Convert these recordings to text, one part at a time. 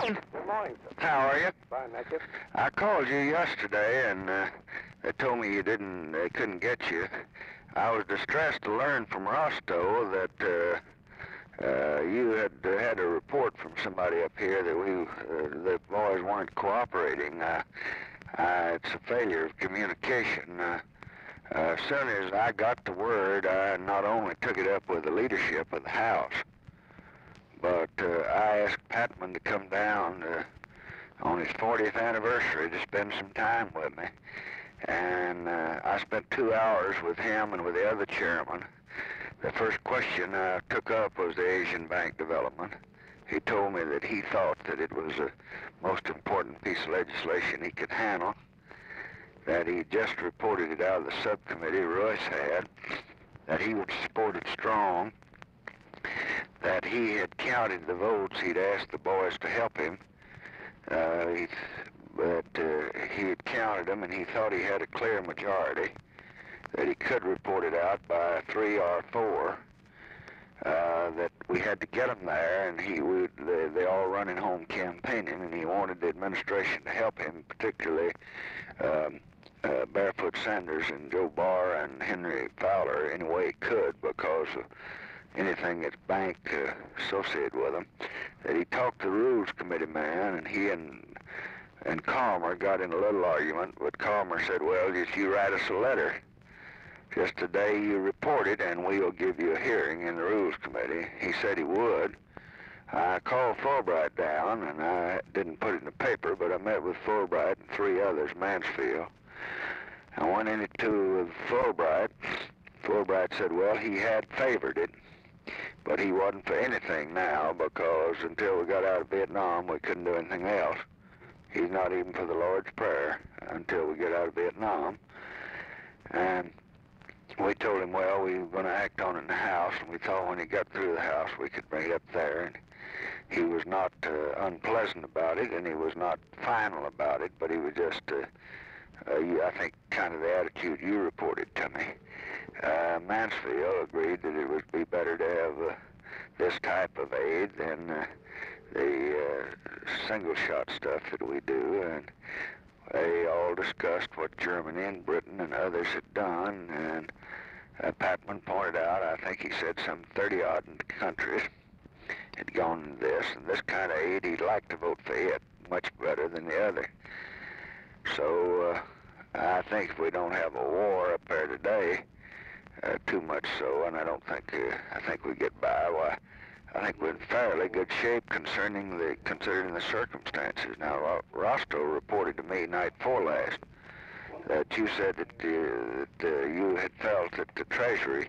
Good morning, sir. How are you? Fine, thank you. I called you yesterday, and they told me they couldn't get you. I was distressed to learn from Rostow that you had a report from somebody up here that the boys weren't cooperating. It's a failure of communication. As soon as I got the word, I not only took it up with the leadership of the house, but I asked Patman to come down on his 40th anniversary to spend some time with me. And I spent 2 hours with him and with the other chairman. The first question I took up was the Asian Bank development. He told me that he thought that it was the most important piece of legislation he could handle, that he just reported it out of the subcommittee Royce had, that he would support it strong, that he had counted the votes. He'd asked the boys to help him, but he had counted them, and he thought he had a clear majority, that he could report it out by 3 or 4, that we had to get them there, and they all running home campaigning, and he wanted the administration to help him, particularly Barefoot Sanders and Joe Barr and Henry Fowler any way he could, because of anything that's bank associated with them. That he talked to the Rules Committee man, and he and Calmer got in a little argument, but Calmer said, well, just you write us a letter just the day you report it, and we'll give you a hearing in the Rules Committee. He said he would. I called Fulbright down, and I didn't put it in the paper, but I met with Fulbright and 3 others, Mansfield. I went into with Fulbright. Fulbright said, well, he had favored it, but he wasn't for anything now, because until we got out of Vietnam, we couldn't do anything else. He's not even for the Lord's Prayer until we get out of Vietnam. And we told him, well, we were going to act on it in the House, and we thought when he got through the House, we could bring it up there. And he was not unpleasant about it, and he was not final about it, but he was just, I think, kind of the attitude you reported to me. Mansfield agreed that it would be better to have this type of aid than the single-shot stuff that we do, and they all discussed what Germany and Britain and others had done, and Patman pointed out, I think he said some 30-odd countries had gone into this, and this kind of aid, he'd like to vote for it much better than the other. So I think if we don't have a war up there today, too much so, and I think we get by. Why, I think we're in fairly good shape considering the circumstances. Now, Rostow reported to me night before last that you said that you had felt that the Treasury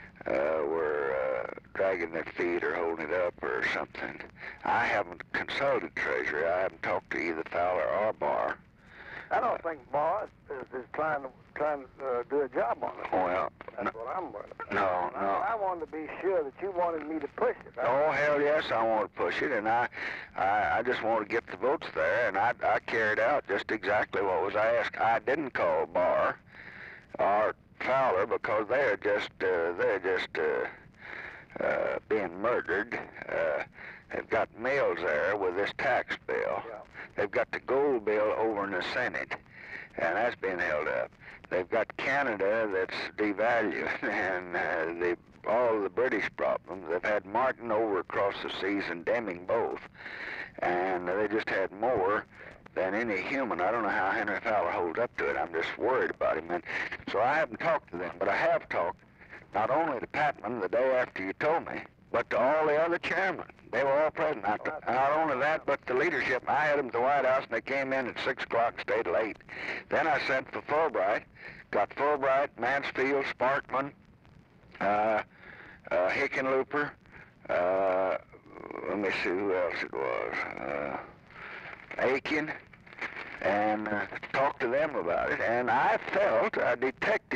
were dragging their feet or holding it up or something. I haven't consulted Treasury. I haven't talked to either Fowler or Barr. I don't think Barr is trying to do a job on it. Well, that's what I'm worried about. No. I wanted to be sure that you wanted me to push it. Oh, hell yes, I want to push it, and I just want to get the votes there, and I carried out just exactly what was asked. I didn't call Barr or Fowler because they're just being murdered. They've got Mills there with this tax bill. Yeah. They've got the gold bill over in the Senate, and that's being held up. They've got Canada that's devalued, and all the British problems. They've had Martin over across the seas and Deming both, and they just had more than any human. I don't know how Henry Fowler holds up to it. I'm just worried about him. And so I haven't talked to them, but I have talked not only to Patman the day after you told me, but to all the other chairmen. They were all present. Not only that, but the leadership. I had them at the White House, and they came in at 6 o'clock, stayed late. Then I sent for Fulbright, got Fulbright, Mansfield, Sparkman, Hickenlooper, let me see who else it was, Aiken, and talked to them about it. And I felt, I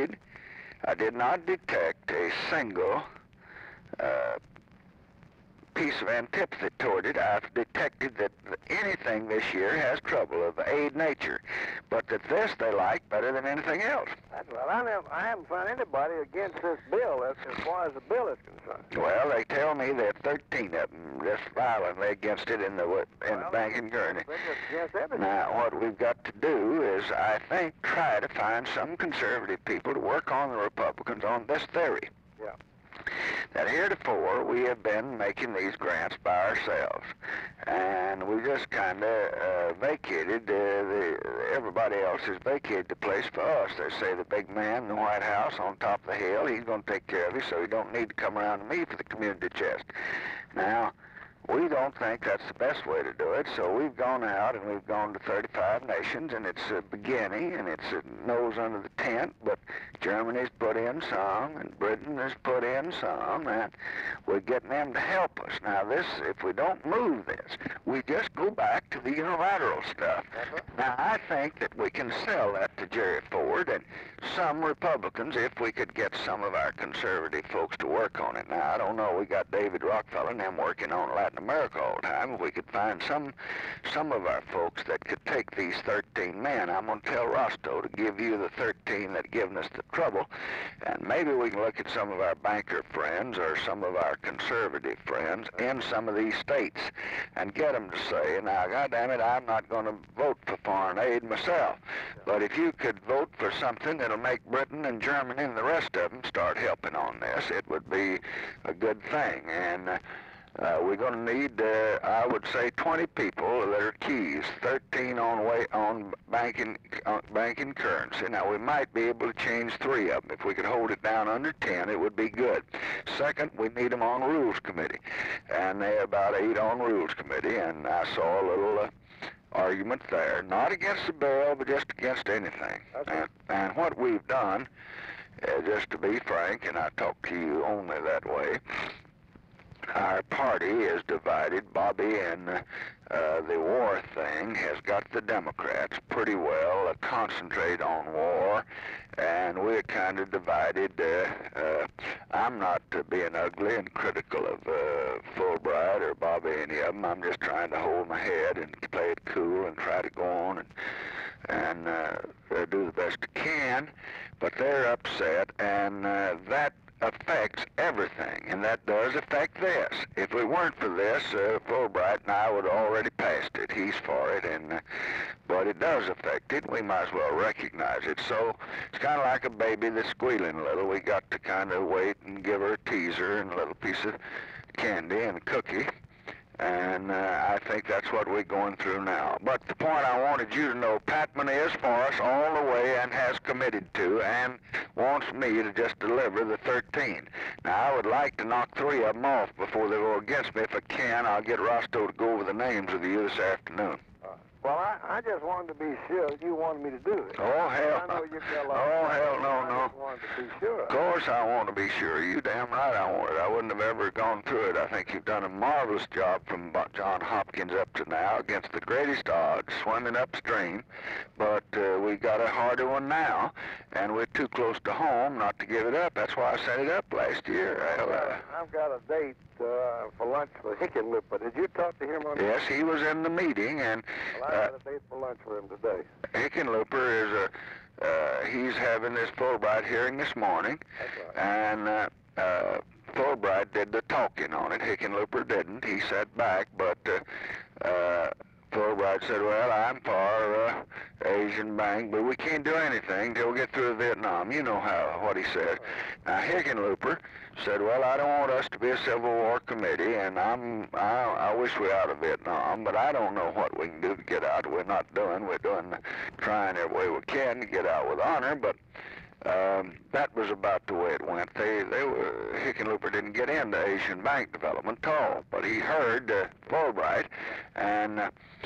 did not detect a single piece of antipathy toward it. I've detected that anything this year has trouble of aid nature, but that this they like better than anything else. Well, I haven't found anybody against this bill as far as the bill is concerned. Well, they tell me there are 13 of them just violently against it in the banking journey. Now, what we've got to do is, I think, try to find some conservative people to work on the Republicans on this theory. Yeah. That heretofore we have been making these grants by ourselves, and we just kind of vacated everybody else has vacated the place for us. They say the big man in the White House on top of the hill, he's going to take care of you, so you don't need to come around to me for the community chest. Now, we don't think that's the best way to do it, so we've gone out and we've gone to 35 nations, and it's beginning, and it's a nose under the tent, but Germany's put in some, and Britain has put in some, and we're getting them to help us. Now this, if we don't move this, we just go back to the unilateral stuff. Now I think that we can sell that to Jerry Ford and some Republicans if we could get some of our conservative folks to work on it. Now I don't know, we got David Rockefeller and them working on Latin America all the time. If we could find some of our folks that could take these 13 men, I'm going to tell Rostow to give you the 13 that given us the trouble, and maybe we can look at some of our banker friends or some of our conservative friends in some of these states and get them to say, now, goddamn it, I'm not going to vote for foreign aid myself, but if you could vote for something that'll make Britain and Germany and the rest of them start helping on this, it would be a good thing. And we're going to need, I would say, 20 people that are keys, 13 on banking currency. Now, we might be able to change 3 of them. If we could hold it down under 10, it would be good. Second, we need them on Rules Committee, and there are about 8 on Rules Committee, and I saw a little argument there, not against the bill, but just against anything. Okay. And what we've done, just to be frank, and I talk to you only that way, our party is divided. Bobby and the war thing has got the Democrats pretty well concentrate on war, and we're kind of divided. I'm not being ugly and critical of Fulbright or Bobby, any of them. I'm just trying to hold my head and play it cool and try to go on and do the best I can, but they're upset, and that affects everything, and that does affect this. If we weren't for this, Fulbright and I would have already passed it. He's for it, and but it does affect it. We might as well recognize it. So it's kind of like a baby that's squealing a little. We got to kind of wait and give her a teaser and a little piece of candy and a cookie. And I think that's what we're going through now. But the point I wanted you to know, Patman is for us all the way and has committed to and wants me to just deliver the 13. Now, I would like to knock 3 of them off before they go against me. If I can, I'll get Rostow to go over the names with you this afternoon. Well, I just wanted to be sure that you wanted me to do it. Oh, hell. I know you got a lot oh, hell, no. I just wanted to be sure. Of course I want to be sure. You damn right I want it. I wouldn't have ever gone through it. I think you've done a marvelous job from John Hopkins up to now against the greatest odds, swimming upstream. But we got a harder one now, and we're too close to home not to give it up. That's why I set it up last year. I've got a date for lunch with Hickenlooper. Did you talk to him on that? Yes, he was in the meeting, and well, I got a date for lunch with him today. Hickenlooper is he's having this Fulbright hearing this morning, that's right. And Fulbright did the talking on it. Hickenlooper didn't. He sat back, but Fulbright said, well, I'm for Asian Bank, but we can't do anything till we get through Vietnam. You know what he said. Now, Hickenlooper said, well, I don't want us to be a Civil War committee, and I wish we were out of Vietnam, but I don't know what we can do to get out. We're not doing. We're trying every way we can to get out with honor, but that was about the way it went. Hickenlooper didn't get into Asian Bank development at all, but he heard Fulbright, and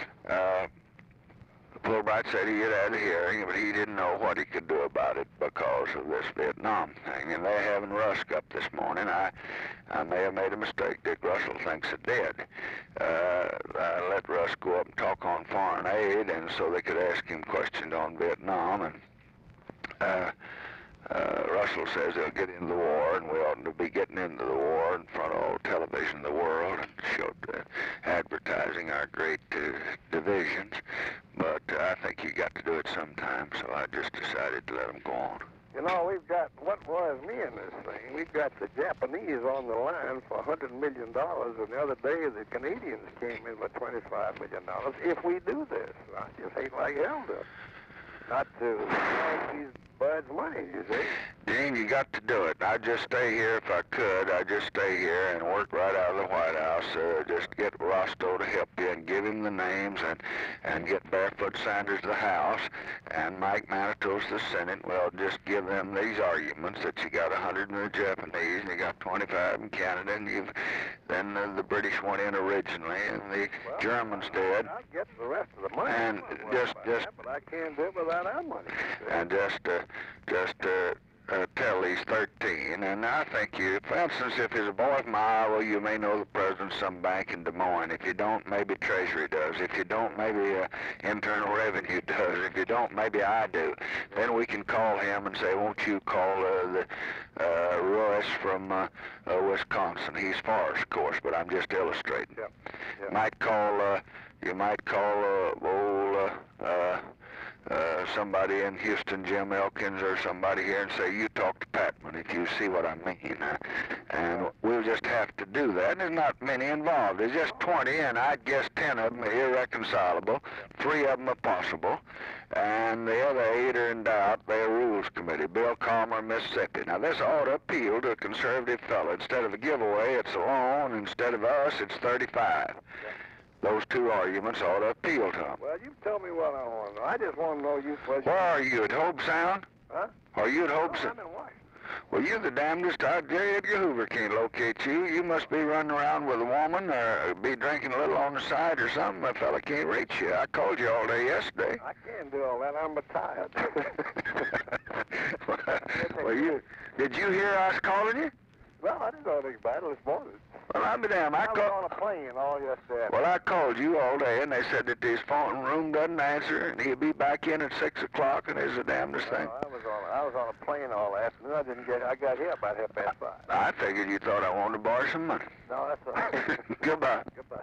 Fulbright said he had had a hearing, but he didn't know what he could do about it because of this Vietnam thing. And they're having Rusk up this morning. I may have made a mistake. Dick Russell thinks it did. I let Rusk go up and talk on foreign aid, and so they could ask him questions on Vietnam. And Russell says they'll get into the war, and we ought to be getting into the war in front of all television in the world and advertising our great divisions. But I think you got to do it sometime, so I just decided to let them go on. You know, we've got, what worries me in this thing, we've got the Japanese on the line for $100 million, and the other day the Canadians came in with $25 million. If we do this, I just hate like hell not to take these buds' money, you see. Dean, you got to do it. I'd just stay here if I could. I'd just stay here and work right out of the White House. Just get Rostow to help you and give him the names and get Barefoot Sanders the House and Mike Manito's the Senate. Well, just give them these arguments that you got 100 in the Japanese and you got 25 in Canada, and then the British went in originally and the Germans did. I'll get the rest of the money. And but I can't do it without our money. And just tell these 13, and I think you, for instance, if there's a boy from Iowa, you may know the president of some bank in Des Moines. If you don't, maybe Treasury does. If you don't, maybe Internal Revenue does. If you don't, maybe I do. Then we can call him and say, won't you call Royce from Wisconsin? He's Forrest, of course, but I'm just illustrating. Yep. You might call somebody in Houston, Jim Elkins, or somebody here, and say, you talk to Patman, if you see what I mean. And we'll just have to do that. There's not many involved. There's just 20, and I'd guess 10 of them are irreconcilable. 3 of them are possible. And the other 8 are in doubt. They're Rules Committee. Bill Calmer, Mississippi. Now, this ought to appeal to a conservative fellow. Instead of a giveaway, it's a loan. Instead of us, it's 35. Those 2 arguments ought to appeal to them. Well, you tell me what I want to know. I just want to know you questions. Where are you, at Hope Sound? Huh? Are you at Hope No, Sound? I'm in White. Well, you're the damnedest. J. Edgar Hoover can't locate you. You must be running around with a woman or be drinking a little on the side or something. A fella can't reach you. I called you all day yesterday. I can't do all that. I'm retired. Well, did you hear us calling you? Well, I didn't know anything about it this morning. Well, I'll be damned. I was on a plane all yesterday. Well, I called you all day, and they said that his phone room doesn't answer, and he'll be back in at 6 o'clock, and it's the damnedest thing. I was on a plane all afternoon. I got here about 5:30. I figured you thought I wanted to borrow some money. No, that's all right. Goodbye. Goodbye.